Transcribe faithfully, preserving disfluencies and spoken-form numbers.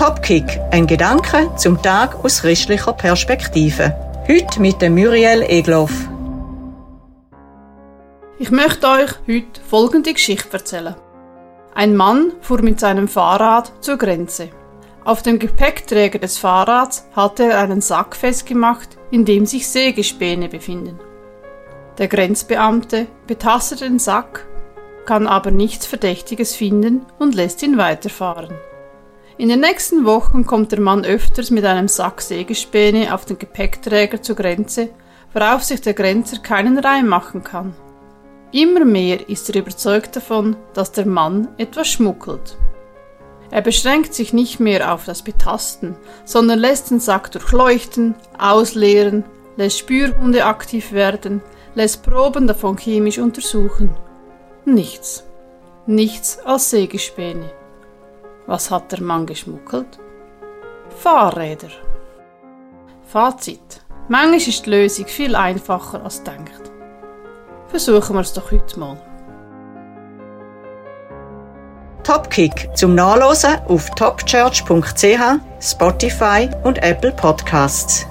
Topkick, ein Gedanke zum Tag aus christlicher Perspektive. Heute mit dem Muriel Egloff. Ich möchte euch heute folgende Geschichte erzählen. Ein Mann fuhr mit seinem Fahrrad zur Grenze. Auf dem Gepäckträger des Fahrrads hatte er einen Sack festgemacht, in dem sich Sägespäne befinden. Der Grenzbeamte betastet den Sack, kann aber nichts Verdächtiges finden und lässt ihn weiterfahren. In den nächsten Wochen kommt der Mann öfters mit einem Sack Sägespäne auf den Gepäckträger zur Grenze, worauf sich der Grenzer keinen Reim machen kann. Immer mehr ist er überzeugt davon, dass der Mann etwas schmuggelt. Er beschränkt sich nicht mehr auf das Betasten, sondern lässt den Sack durchleuchten, ausleeren, lässt Spürhunde aktiv werden, lässt Proben davon chemisch untersuchen. Nichts. Nichts als Sägespäne. Was hat der Mann geschmuggelt? Fahrräder. Fazit. Manchmal ist die Lösung viel einfacher als denkt. Versuchen wir es doch heute mal. Topkick zum Nachlesen auf topchurch punkt c h, Spotify und Apple Podcasts.